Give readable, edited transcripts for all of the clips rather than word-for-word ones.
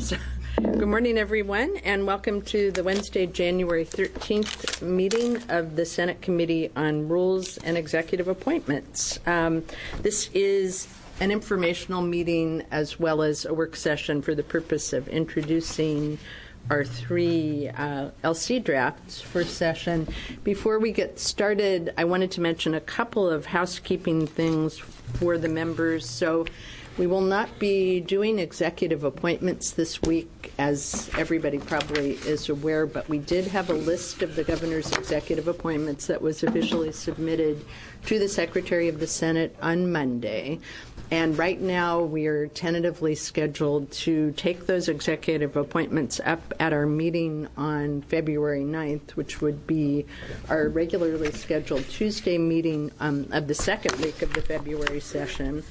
So, good morning, everyone, and welcome to the Wednesday, January 13th meeting of the Senate Committee on Rules and Executive Appointments. This is an informational meeting as well as a work session for the purpose of introducing our three LC drafts for session. Before we get started, I wanted to mention a couple of housekeeping things for the members. So we will not be doing executive appointments this week, as everybody probably is aware, but we did have a list of the governor's executive appointments that was officially submitted to the Secretary of the Senate on Monday. And right now, we are tentatively scheduled to take those executive appointments up at our meeting on February 9th, which would be our regularly scheduled Tuesday meeting of the second week of the February session.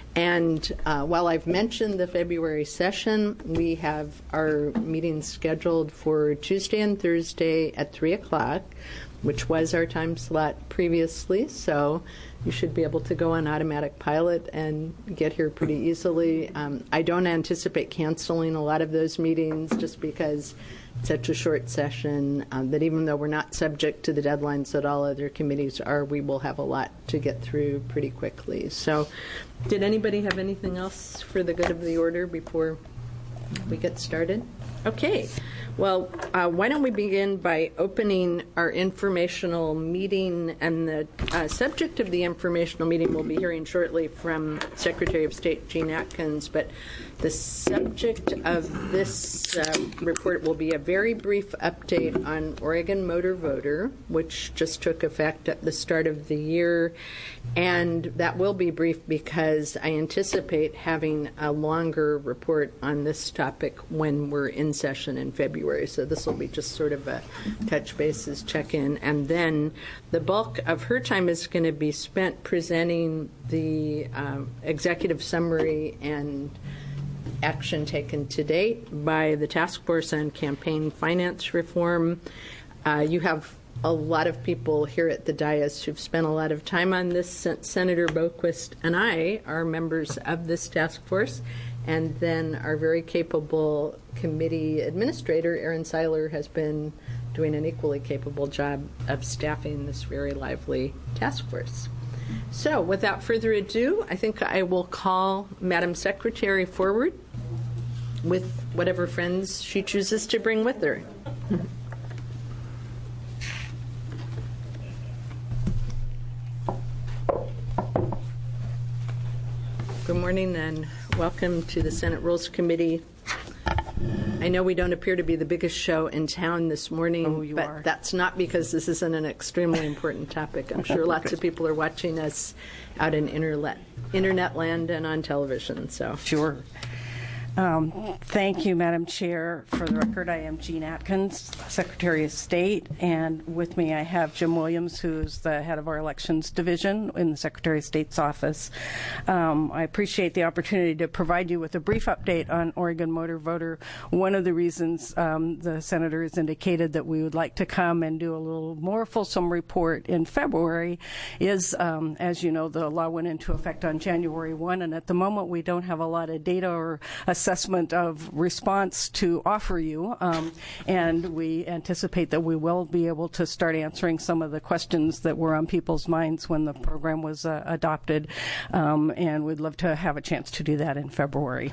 And while I've mentioned the February session, we have our meetings scheduled for Tuesday and Thursday at 3 o'clock, which was our time slot previously. So you should be able to go on automatic pilot and get here pretty easily. I don't anticipate canceling a lot of those meetings just because it's such a short session that even though we're not subject to the deadlines that all other committees are, we will have a lot to get through pretty quickly. So did anybody have anything else for the good of the order before we get started? Okay. Well, why don't we begin by opening our informational meeting, and the subject of the informational meeting we'll be hearing shortly from Secretary of State Jean Atkins, but the subject of this report will be a very brief update on Oregon Motor Voter, which just took effect at the start of the year, and that will be brief because I anticipate having a longer report on this topic when we're in session in February. So this will be just sort of a touch bases check-in. And then the bulk of her time is going to be spent presenting the executive summary and action taken to date by the Task Force on Campaign Finance Reform. You have a lot of people here at the dais who've spent a lot of time on this. Senator Boquist and I are members of this task force. And then our very capable committee administrator, Aaron Seiler, has been doing an equally capable job of staffing this very lively task force. So without further ado, I think I will call Madam Secretary forward with whatever friends she chooses to bring with her. Good morning and welcome to the Senate Rules Committee. I know we don't appear to be the biggest show in town this morning, but that's not because this isn't an extremely important topic. I'm sure lots of people are watching us out in internet land and on television. So sure. Thank you, Madam Chair. For the record, I am Jean Atkins, Secretary of State, and with me I have Jim Williams, who's the head of our Elections Division in the Secretary of State's office. I appreciate the opportunity to provide you with a brief update on Oregon Motor Voter. One of the reasons the Senator has indicated that we would like to come and do a little more fulsome report in February is, as you know, the law went into effect on January 1, and at the moment we don't have a lot of data or assessment of response to offer you, and we anticipate that we will be able to start answering some of the questions that were on people's minds when the program was adopted, and we'd love to have a chance to do that in February.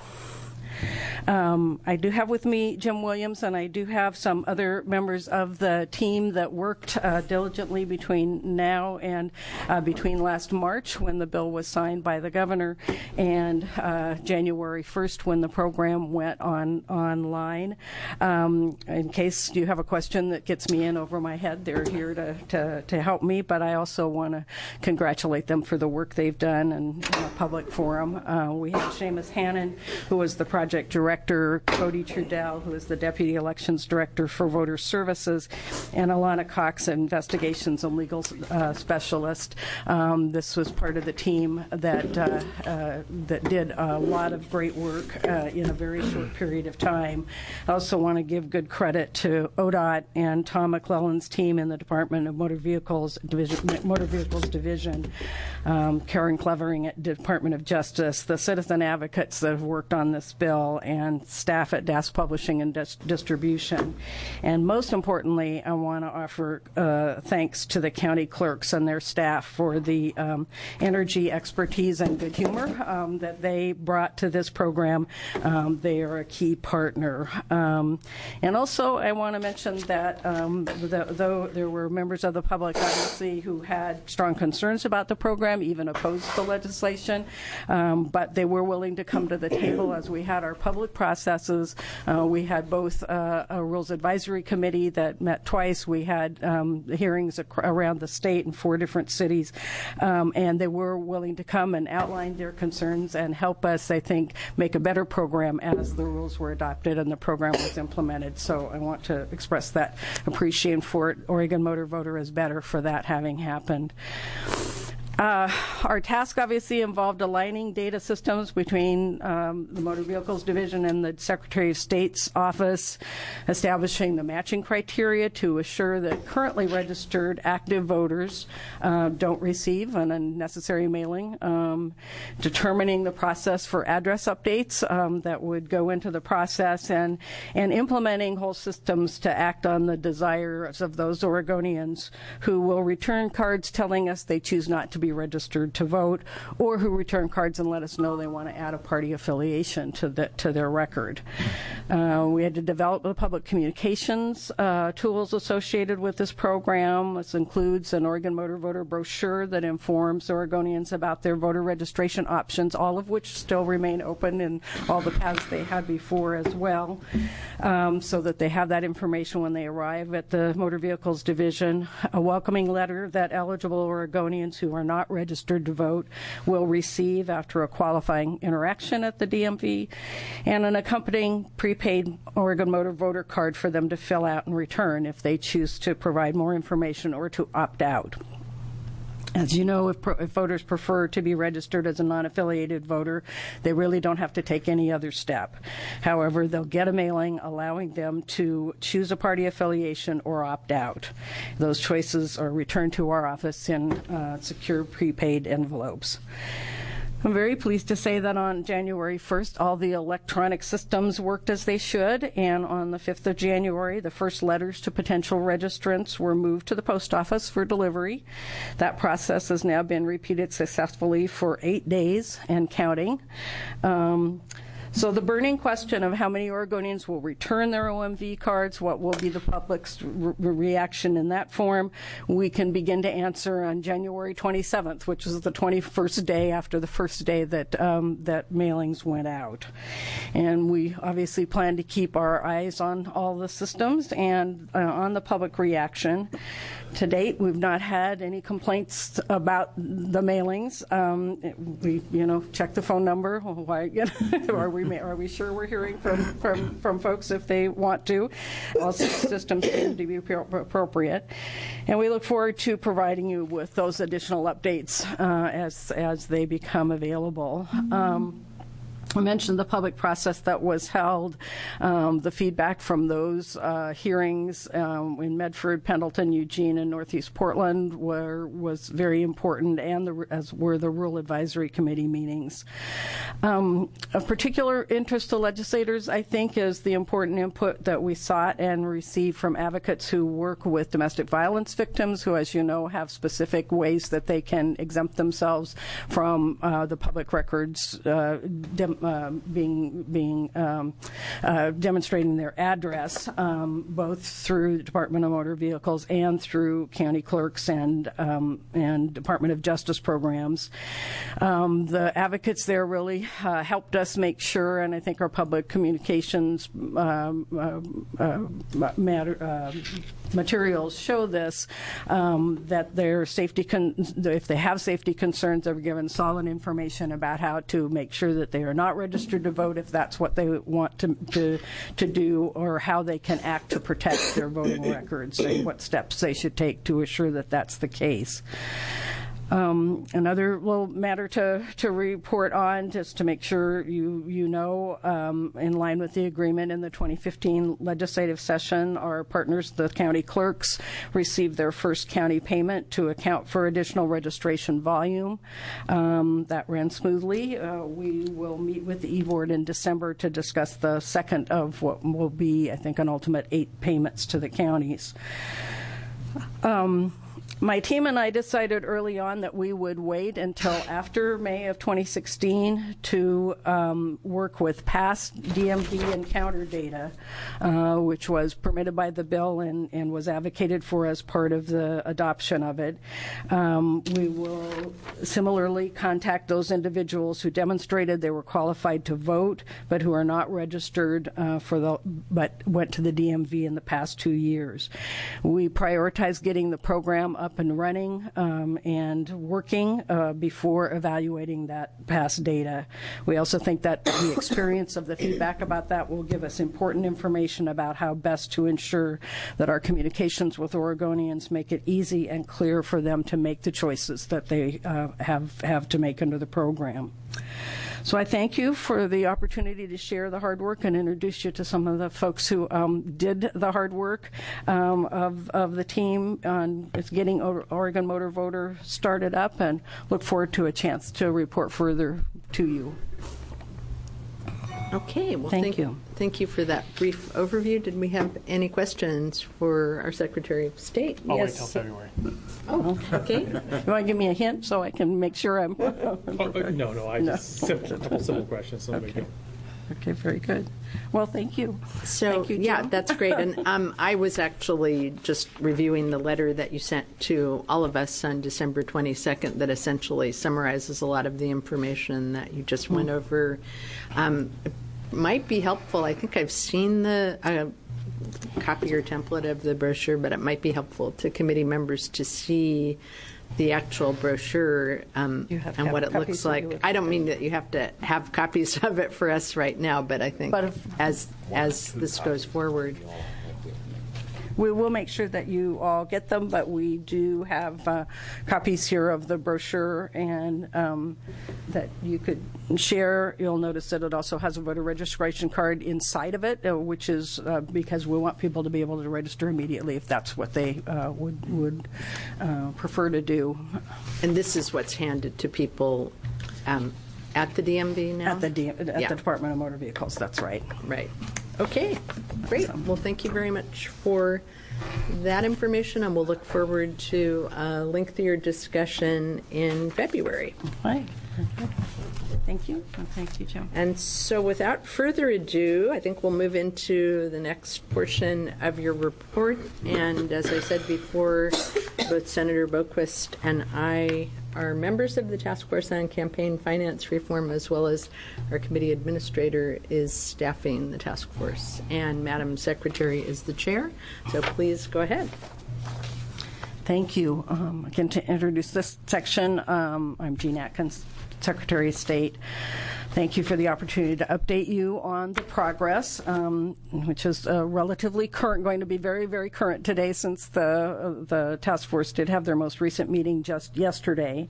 I do have with me Jim Williams, and I do have some other members of the team that worked diligently between now and between last March when the bill was signed by the governor and January 1st when the program went online. In case you have a question that gets me in over my head, they're here to help me, but I also want to congratulate them for the work they've done in a public forum. We have Seamus Hannon, who was the project director, Cody Trudell, who is the deputy elections director for voter services, and Alana Cox, investigations and legal specialist. This was part of the team that did a lot of great work in a very short period of time. I also want to give good credit to ODOT and Tom McClellan's team in the Department of Motor Vehicles Division, Karen Clevering at Department of Justice, the citizen advocates that have worked on this bill, Hill, and staff at DAS Publishing and Distribution. And most importantly, I want to offer thanks to the county clerks and their staff for the energy, expertise, and good humor that they brought to this program. They are a key partner. And also, I want to mention that though there were members of the public, obviously, who had strong concerns about the program, even opposed the legislation, but they were willing to come to the table as we had our public processes. We had both a Rules Advisory Committee that met twice. We had hearings around the state in 4 different cities, and they were willing to come and outline their concerns and help us, I think, make a better program as the rules were adopted and the program was implemented. So I want to express that appreciation for it. Oregon Motor Voter is better for that having happened. Our task obviously involved aligning data systems between the Motor Vehicles Division and the Secretary of State's office, establishing the matching criteria to assure that currently registered active voters don't receive an unnecessary mailing, determining the process for address updates that would go into the process, and implementing whole systems to act on the desires of those Oregonians who will return cards telling us they choose not to be registered to vote, or who return cards and let us know they want to add a party affiliation to their record. We had to develop the public communications tools associated with this program. This includes an Oregon Motor Voter brochure that informs Oregonians about their voter registration options, all of which still remain open in all the paths they had before as well, so that they have that information when they arrive at the Motor Vehicles Division. A welcoming letter that eligible Oregonians who are not registered to vote will receive after a qualifying interaction at the DMV, and an accompanying prepaid Oregon Motor Voter card for them to fill out and return if they choose to provide more information or to opt out. As you know, if voters prefer to be registered as a non-affiliated voter, they really don't have to take any other step. However, they'll get a mailing allowing them to choose a party affiliation or opt out. Those choices are returned to our office in secure prepaid envelopes. I'm very pleased to say that on January 1st, all the electronic systems worked as they should, and on the 5th of January, the first letters to potential registrants were moved to the post office for delivery. That process has now been repeated successfully for 8 days and counting. So the burning question of how many Oregonians will return their OMV cards, what will be the public's reaction in that form, we can begin to answer on January 27th, which is the 21st day after the first day that that mailings went out. And we obviously plan to keep our eyes on all the systems and on the public reaction. To date, we've not had any complaints about the mailings. We, check the phone number. Why, are we sure we're hearing from folks if they want to? All systems seem to be appropriate, and we look forward to providing you with those additional updates as they become available. I mentioned the public process that was held. The feedback from those hearings in Medford, Pendleton, Eugene, and Northeast Portland was very important, and as were the Rural Advisory Committee meetings. Of particular interest to legislators, I think, is the important input that we sought and received from advocates who work with domestic violence victims, who, as you know, have specific ways that they can exempt themselves from the public records demonstrating their address, both through the Department of Motor Vehicles and through county clerks and Department of Justice programs. The advocates there really helped us make sure, and I think our public communications materials show this, that their safety, if they have safety concerns, they're given solid information about how to make sure that they are not registered to vote if that's what they want to do, or how they can act to protect their voting records and what steps they should take to assure that that's the case. Another little matter to report on, just to make sure you know, in line with the agreement in the 2015 legislative session, our partners, the county clerks, received their first county payment to account for additional registration volume. That ran smoothly. We will meet with the E-Board in December to discuss the second of what will be, I think, an ultimate 8 payments to the counties. My team and I decided early on that we would wait until after May of 2016 to work with past DMV encounter data, which was permitted by the bill and was advocated for as part of the adoption of it. We will similarly contact those individuals who demonstrated they were qualified to vote but who are not registered but went to the DMV in the past 2 years. We prioritize getting the program up and running and working before evaluating that past data. We also think that the experience of the feedback about that will give us important information about how best to ensure that our communications with Oregonians make it easy and clear for them to make the choices that they have to make under the program. So I thank you for the opportunity to share the hard work and introduce you to some of the folks who did the hard work of the team on getting Oregon Motor Voter started up, and look forward to a chance to report further to you. Okay, well, thank you. Thank you for that brief overview. Did we have any questions for our Secretary of State? I'll Yes. wait till February. Oh, okay. You want to give me a hint so I can make sure I'm... No, just a couple simple questions. No big deal. Okay, very good. Well, thank you. So, Thank you, yeah, Jim. that's great. And I was actually just reviewing the letter that you sent to all of us on December 22nd that essentially summarizes a lot of the information that you just went over. It might be helpful. I think I've seen the copy or template of the brochure, but it might be helpful to committee members to see the actual brochure and what it looks like. I don't mean that you have to have copies of it for us right now, but I think as this goes forward. We will make sure that you all get them, but we do have copies here of the brochure and that you could share. You'll notice that it also has a voter registration card inside of it, which is because we want people to be able to register immediately if that's what they would prefer to do. And this is what's handed to people at the DMV now? At the Department of Motor Vehicles, that's right. Right. Okay, great. Well, thank you very much for that information, and we'll look forward to a lengthier discussion in February. Right. Thank you. And thank you, Jim. And so without further ado, I think we'll move into the next portion of your report. And as I said before, both Senator Boquist and I are members of the Task Force on Campaign Finance Reform, as well as our committee administrator is staffing the task force. And Madam Secretary is the chair, so please go ahead. Thank you. Again, to introduce this section, I'm Jean Atkins, Secretary of State. Thank you for the opportunity to update you on the progress, which is relatively current, going to be very, very current today since the task force did have their most recent meeting just yesterday.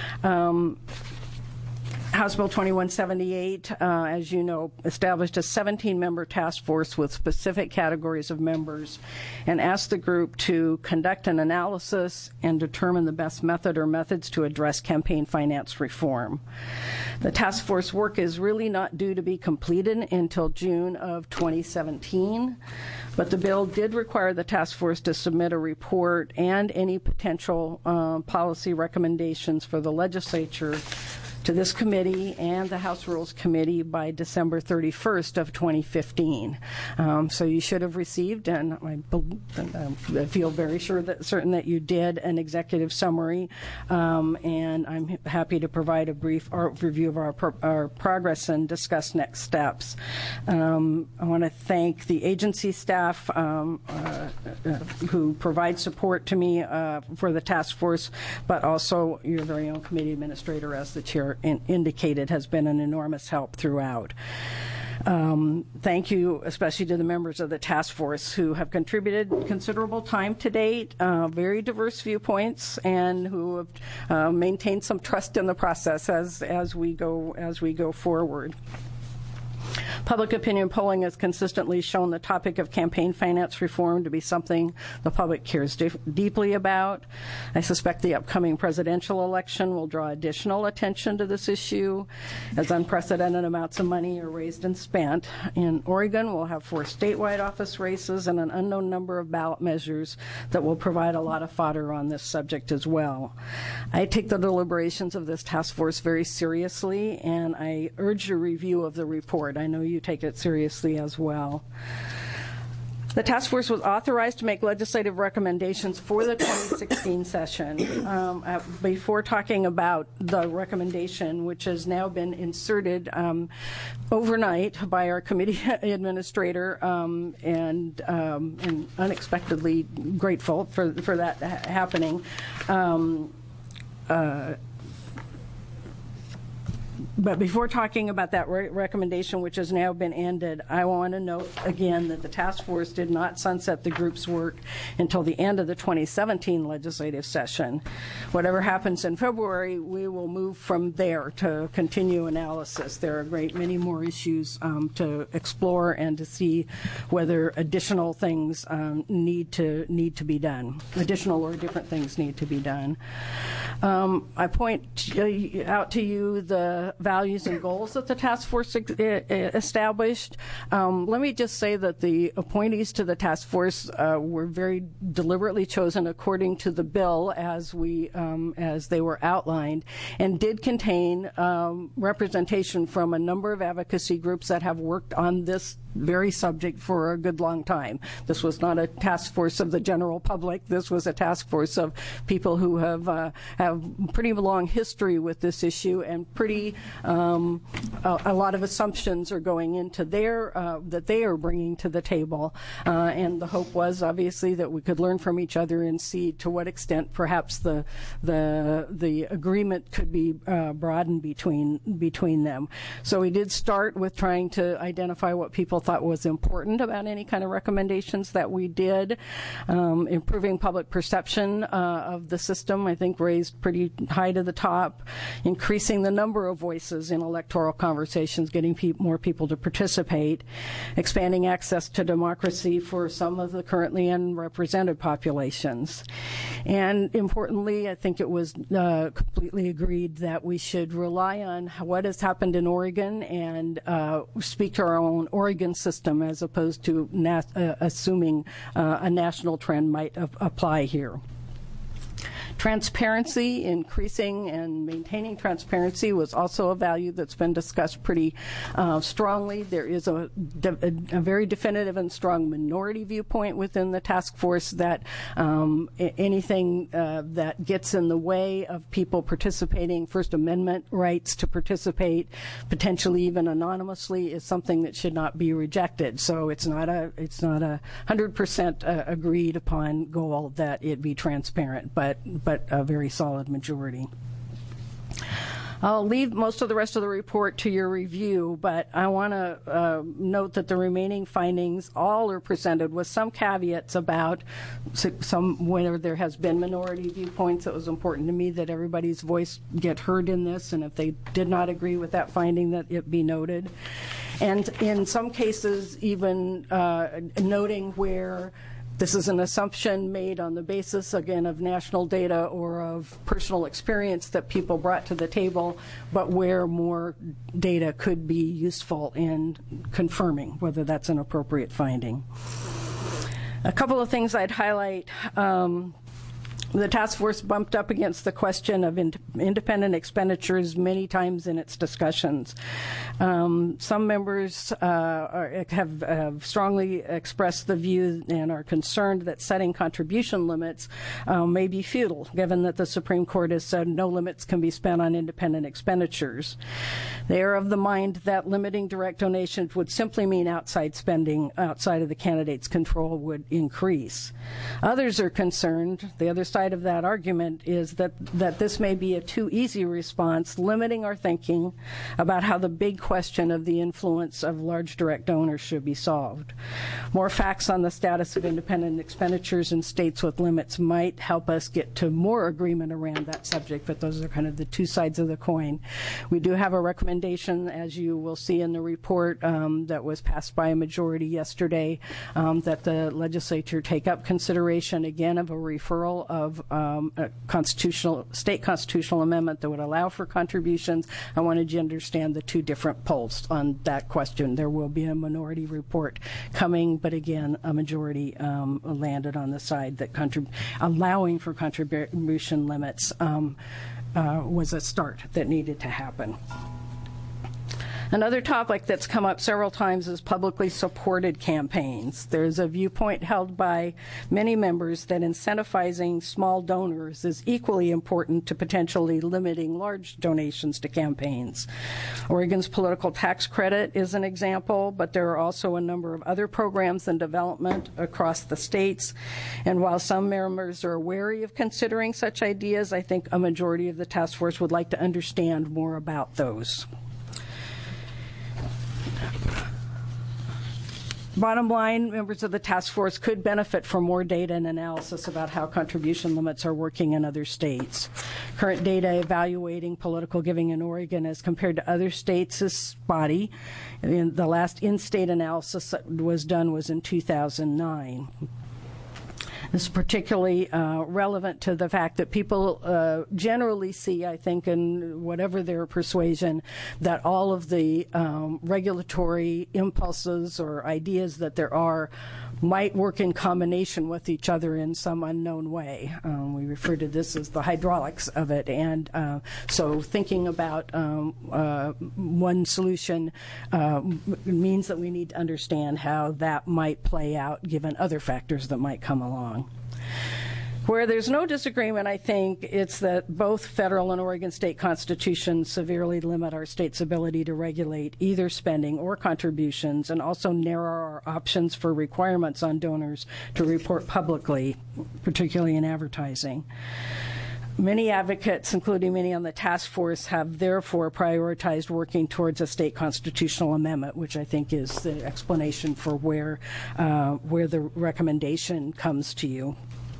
House Bill 2178, as you know, established a 17-member task force with specific categories of members and asked the group to conduct an analysis and determine the best method or methods to address campaign finance reform. The task force work is really not due to be completed until June of 2017, but the bill did require the task force to submit a report and any potential policy recommendations for the legislature to this committee and the House Rules Committee by December 31st of 2015. So you should have received, and I feel very certain that you did, an executive summary, and I'm happy to provide a brief review of our progress and discuss next steps. I want to thank the agency staff who provide support to me for the task force, but also your very own committee administrator, as the chair indicated, has been an enormous help throughout. Thank you especially to the members of the task force who have contributed considerable time to date, very diverse viewpoints, and who have maintained some trust in the process as we go forward. Public opinion polling has consistently shown the topic of campaign finance reform to be something the public cares deeply about. I suspect the upcoming presidential election will draw additional attention to this issue as unprecedented amounts of money are raised and spent. In Oregon, we'll have 4 statewide office races and an unknown number of ballot measures that will provide a lot of fodder on this subject as well. I take the deliberations of this task force very seriously, and I urge a review of the report. I know you take it seriously as well. The task force was authorized to make legislative recommendations for the 2016 session. Before talking about the recommendation, which has now been inserted overnight by our committee administrator, and unexpectedly grateful for that happening. But before talking about that recommendation, which has now been ended, I want to note again that the task force did not sunset the group's work until the end of the 2017 legislative session. Whatever happens in February, we will move from there to continue analysis. There are a great many more issues to explore and to see whether additional things need to be done. Additional or different things need to be done. I point out to you the values and goals that the task force established. Let me just say that the appointees to the task force were very deliberately chosen according to the bill as they were outlined, and did contain representation from a number of advocacy groups that have worked on this very subject for a good long time. This was not a task force of the general public. This was a task force of people who have pretty long history with this issue, and a lot of assumptions are going into that they are bringing to the table. And the hope was obviously that we could learn from each other and see to what extent perhaps the agreement could be broadened between them. So we did start with trying to identify what people thought was important about any kind of recommendations that we did. Improving public perception of the system, I think, raised pretty high to the top. Increasing the number of voices in electoral conversations, getting more people to participate. Expanding access to democracy for some of the currently unrepresented populations. And importantly, I think it was completely agreed that we should rely on what has happened in Oregon and speak to our own Oregon system as opposed to assuming a national trend might apply here. Transparency, increasing and maintaining transparency was also a value that's been discussed pretty strongly. There is a very definitive and strong minority viewpoint within the task force that anything that gets in the way of people participating, First Amendment rights to participate, potentially even anonymously, is something that should not be rejected. So it's not a 100% agreed upon goal that it be transparent, but a very solid majority. I'll leave most of the rest of the report to your review, but I want to note that the remaining findings all are presented with some caveats about whether there has been minority viewpoints. It was important to me that everybody's voice get heard in this, and if they did not agree with that finding, that it be noted. And in some cases, even noting where this is an assumption made on the basis, again, of national data or of personal experience that people brought to the table, but where more data could be useful in confirming whether that's an appropriate finding. A couple of things I'd highlight. The task force bumped up against the question of independent expenditures many times in its discussions. Some members have strongly expressed the view and are concerned that setting contribution limits may be futile, given that the Supreme Court has said no limits can be spent on independent expenditures. They are of the mind that limiting direct donations would simply mean outside spending outside of the candidate's control would increase. Others are concerned, the other side side of that argument is that this may be a too easy response, limiting our thinking about how the big question of the influence of large direct donors should be solved. More facts on the status of independent expenditures in states with limits might help us get to more agreement around that subject, but those are kind of the two sides of the coin. We do have a recommendation, as you will see in the report, that was passed by a majority yesterday, that the legislature take up consideration again of a referral of a state constitutional amendment that would allow for contributions. I wanted you to understand the two different polls on that question. There will be a minority report coming, but again, a majority landed on the side that allowing for contribution limits was a start that needed to happen. Another topic that's come up several times is publicly supported campaigns. There's a viewpoint held by many members that incentivizing small donors is equally important to potentially limiting large donations to campaigns. Oregon's political tax credit is an example, but there are also a number of other programs in development across the states. And while some members are wary of considering such ideas, I think a majority of the task force would like to understand more about those. Bottom line, members of the task force could benefit from more data and analysis about how contribution limits are working in other states. Current data evaluating political giving in Oregon as compared to other states is spotty. The last in-state analysis that was done was in 2009. This is particularly relevant to the fact that people generally see, I think, in whatever their persuasion, that all of the regulatory impulses or ideas that there are might work in combination with each other in some unknown way. We refer to this as the hydraulics of it. And so thinking about one solution means that we need to understand how that might play out given other factors that might come along. Where there's no disagreement, I think, it's that both federal and Oregon state constitutions severely limit our state's ability to regulate either spending or contributions, and also narrow our options for requirements on donors to report publicly, particularly in advertising. Many advocates, including many on the task force, have therefore prioritized working towards a state constitutional amendment, which I think is the explanation for where the recommendation comes to you.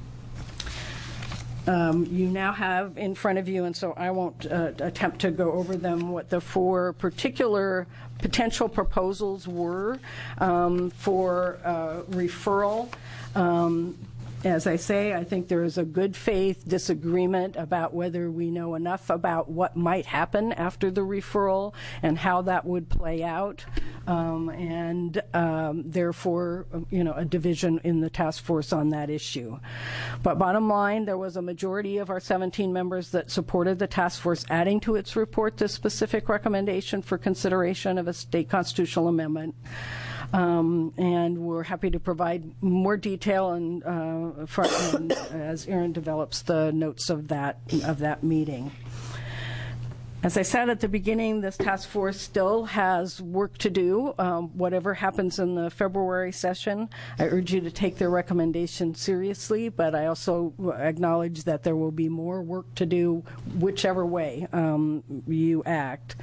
You now have in front of you, and so I won't attempt to go over them, what the four particular potential proposals were for referral. As I say, I think there is a good faith disagreement about whether we know enough about what might happen after the referral and how that would play out, and therefore, a division in the task force on that issue. But bottom line, there was a majority of our 17 members that supported the task force adding to its report this specific recommendation for consideration of a state constitutional amendment. And we're happy to provide more detail and as Erin develops the notes of that meeting. As I said at the beginning, this task force still has work to do. Whatever happens in the February session, I urge you to take their recommendation seriously, but I also acknowledge that there will be more work to do whichever way you act.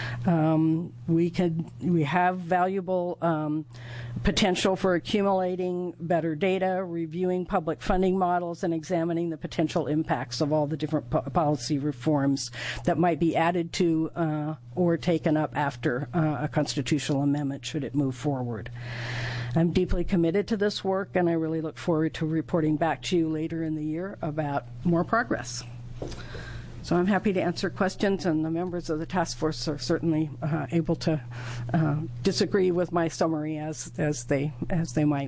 We have valuable potential for accumulating better data, reviewing public funding models, and examining the potential impacts of all the different policy reforms that might be added to or taken up after a constitutional amendment should it move forward. I'm deeply committed to this work, and I really look forward to reporting back to you later in the year about more progress. So I'm happy to answer questions, and the members of the task force are certainly able to disagree with my summary as they might.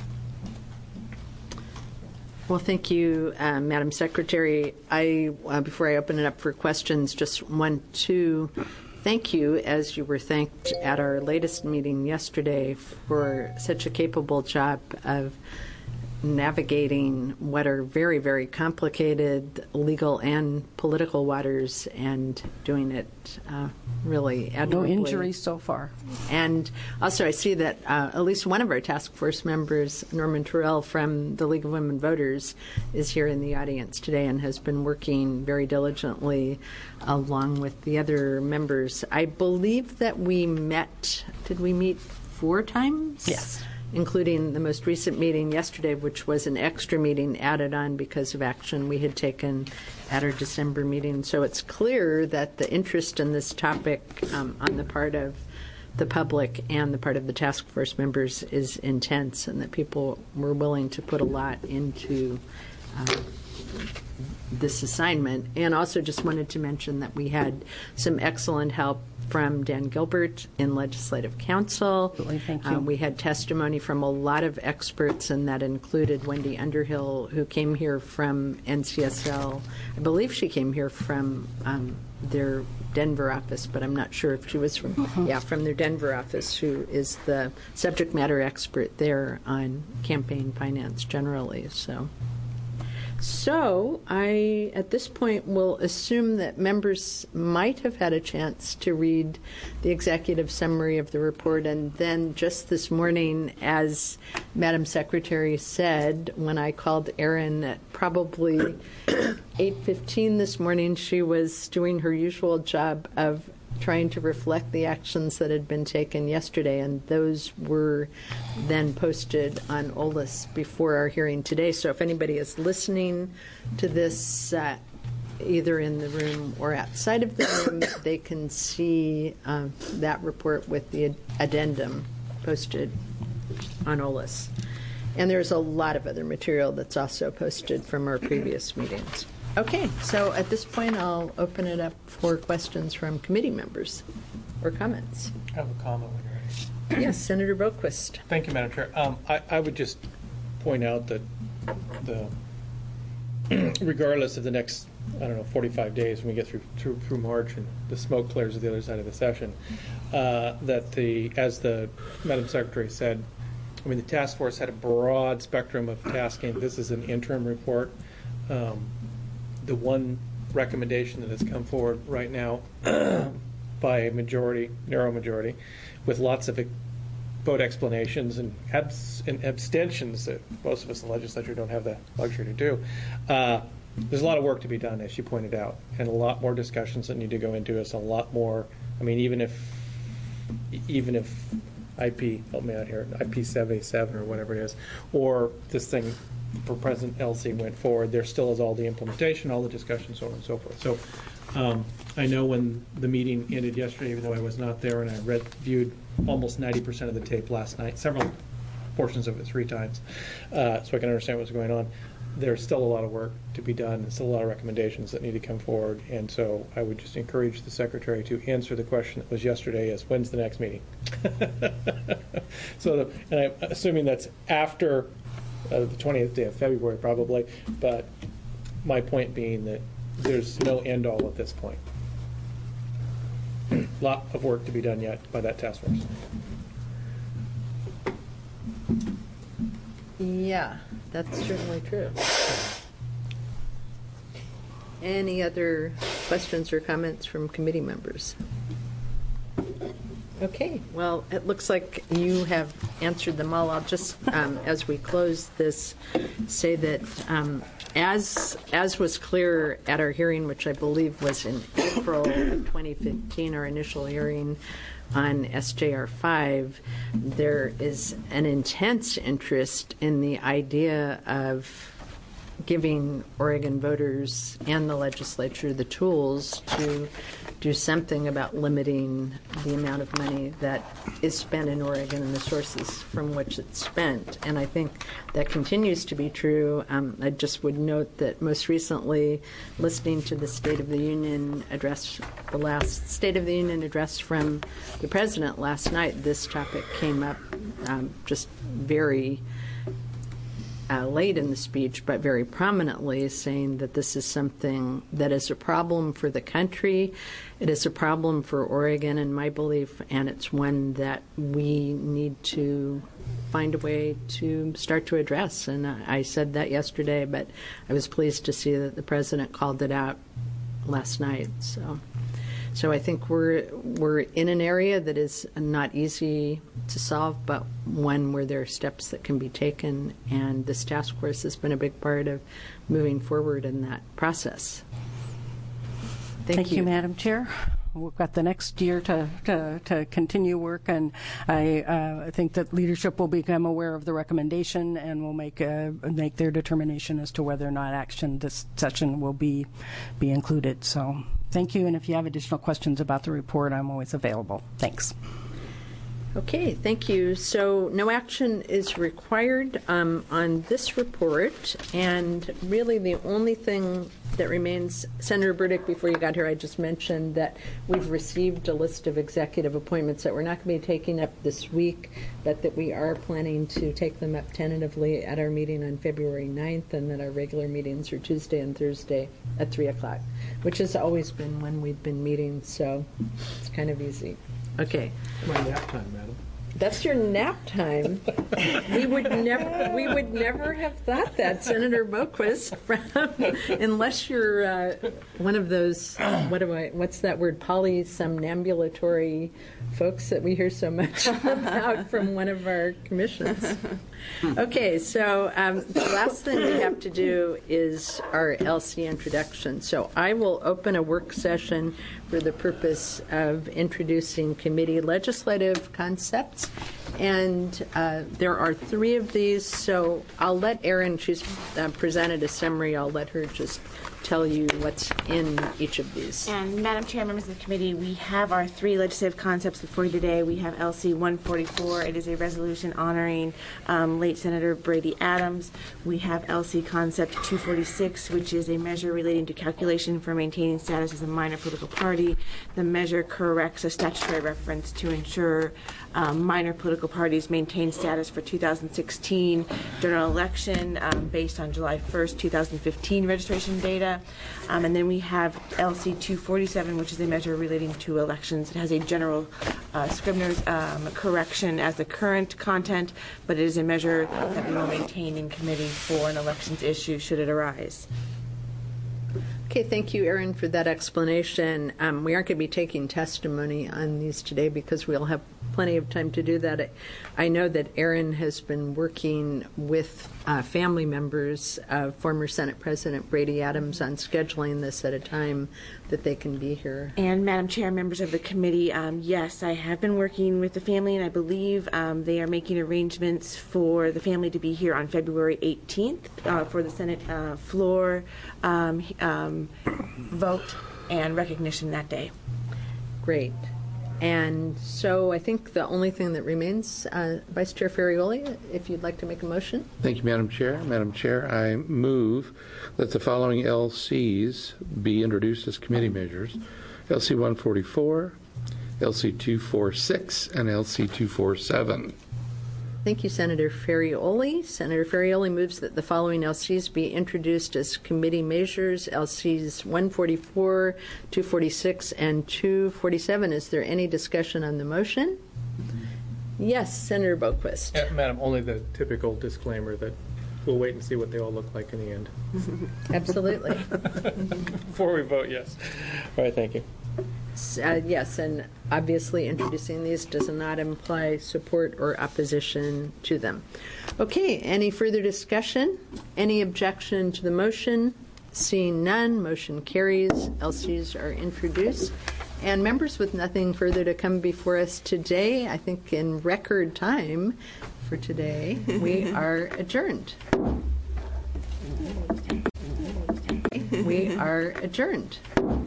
Well, thank you, Madam Secretary. Before I open it up for questions, just want to thank you, as you were thanked at our latest meeting yesterday, for such a capable job of navigating what are very, very complicated legal and political waters and doing it really admirably. No injuries so far. And also I see that at least one of our task force members, Norman Terrell from the League of Women Voters, is here in the audience today and has been working very diligently along with the other members. I believe that we met, did we meet 4 times? Yes. Including the most recent meeting yesterday, which was an extra meeting added on because of action we had taken at our December meeting. So it's clear that the interest in this topic on the part of the public and the part of the task force members is intense, and that people were willing to put a lot into this assignment. And also just wanted to mention that we had some excellent help from Dan Gilbert in Legislative Counsel. Thank you. We had testimony from a lot of experts, and that included Wendy Underhill, who came here from NCSL. I believe she came here from their Denver office, but I'm not sure if she was from, from their Denver office, who is the subject matter expert there on campaign finance generally. So I, at this point, will assume that members might have had a chance to read the executive summary of the report, and then just this morning, as Madam Secretary said, when I called Erin at probably 8:15 this morning, she was doing her usual job of trying to reflect the actions that had been taken yesterday, and those were then posted on OLIS before our hearing today. So if anybody is listening to this either in the room or outside of the room, they can see that report with the addendum posted on OLIS. And there's a lot of other material that's also posted from our previous meetings. Okay, so at this point, I'll open it up for questions from committee members or comments. I have a comment when you're ready. Yes, Senator Boquist. Thank you, Madam Chair. I would just point out that regardless of the next, 45 days when we get through March and the smoke clears at the other side of the session, that as the Madam Secretary said, the task force had a broad spectrum of tasking. This is an interim report. The one recommendation that has come forward right now by a narrow majority, with lots of vote explanations and abstentions that most of us in the legislature don't have the luxury to do. There's a lot of work to be done, as you pointed out, and a lot more discussions that need to go into us. A lot more. Even if IP, help me out here, IP 787 or whatever it is, or this thing for President Elsie went forward, there still is all the implementation, all the discussion, so on and so forth. So I know when the meeting ended yesterday, even though I was not there, and I viewed almost 90% of the tape last night, several portions of it 3 times, so I can understand what's going on. There's still a lot of work to be done, and still a lot of recommendations that need to come forward, and so I would just encourage the Secretary to answer the question that was yesterday, as when's the next meeting? And I'm assuming that's after the 20th day of February, probably, but my point being that there's no end all at this point. A lot of work to be done yet by that task force. Yeah, that's certainly true. Any other questions or comments from committee members? Okay, well, it looks like you have answered them all. I'll just, as we close this, say that as was clear at our hearing, which I believe was in April of 2015, our initial hearing on SJR 5, there is an intense interest in the idea of giving Oregon voters and the legislature the tools to do something about limiting the amount of money that is spent in Oregon and the sources from which it's spent. And I think that continues to be true. I just would note that most recently, listening to the State of the Union address, the last State of the Union address from the President last night, this topic came up just very late in the speech, but very prominently, saying that this is something that is a problem for the country. It is a problem for Oregon, in my belief, and it's one that we need to find a way to start to address. And I said that yesterday, but I was pleased to see that the president called it out last night. So I think we're in an area that is not easy to solve, but one where there are steps that can be taken, and this task force has been a big part of moving forward in that process. Thank you, Madam Chair. We've got the next year to continue work, and I think that leadership will become aware of the recommendation and will make their determination as to whether or not action this session will be included. So thank you, and if you have additional questions about the report, I'm always available. Thanks. Okay, thank you. So no action is required on this report, and really the only thing that remains, Senator Burdick, before you got here, I just mentioned that we've received a list of executive appointments that we're not going to be taking up this week, but that we are planning to take them up tentatively at our meeting on February 9th, and that our regular meetings are Tuesday and Thursday at 3 o'clock, which has always been when we've been meeting, so it's kind of easy. Okay. My nap time, madam. That's your nap time. We would never have thought that, Senator Boquist, unless you're one of those, what's that word, polysomnambulatory folks that we hear so much about from one of our commissions. Okay, so the last thing we have to do is our LC introduction. So I will open a work session for the purpose of introducing committee legislative concepts. And there are 3 of these, so I'll let Erin, she's presented a summary, I'll let her just tell you what's in each of these. And Madam Chair, members of the committee, we have our 3 legislative concepts before you today. We have LC 144. It is a resolution honoring late Senator Brady Adams. We have LC Concept 246, which is a measure relating to calculation for maintaining status as a minor political party. The measure corrects a statutory reference to ensure minor political parties maintain status for 2016 general election based on July 1st, 2015 registration data. And then we have LC 247, which is a measure relating to elections. It has a general Scribner's correction as the current content, but it is a measure that we will maintain in committee for an elections issue should it arise. Okay, thank you, Erin, for that explanation. We aren't going to be taking testimony on these today because we'll have plenty of time to do that. I know that Erin has been working with family members of former Senate President Brady Adams on scheduling this at a time that they can be here. And Madam Chair, members of the committee, yes, I have been working with the family, and I believe they are making arrangements for the family to be here on February 18th for the Senate floor vote and recognition that day. Great. And so I think the only thing that remains, Vice Chair Ferrioli, if you'd like to make a motion. Thank you, Madam Chair. Madam Chair, I move that the following LCs be introduced as committee measures: LC 144, LC 246, and LC 247. Thank you, Senator Ferrioli. Senator Ferrioli moves that the following LCs be introduced as committee measures: LCs 144, 246, and 247. Is there any discussion on the motion? Yes, Senator Boquist. Madam, only the typical disclaimer that we'll wait and see what they all look like in the end. Absolutely. Before we vote, yes. All right, thank you. Yes, and obviously introducing these does not imply support or opposition to them. Okay, any further discussion? Any objection to the motion? Seeing none, motion carries. LCs are introduced. And members, with nothing further to come before us today, I think in record time for today, we are adjourned. We are adjourned.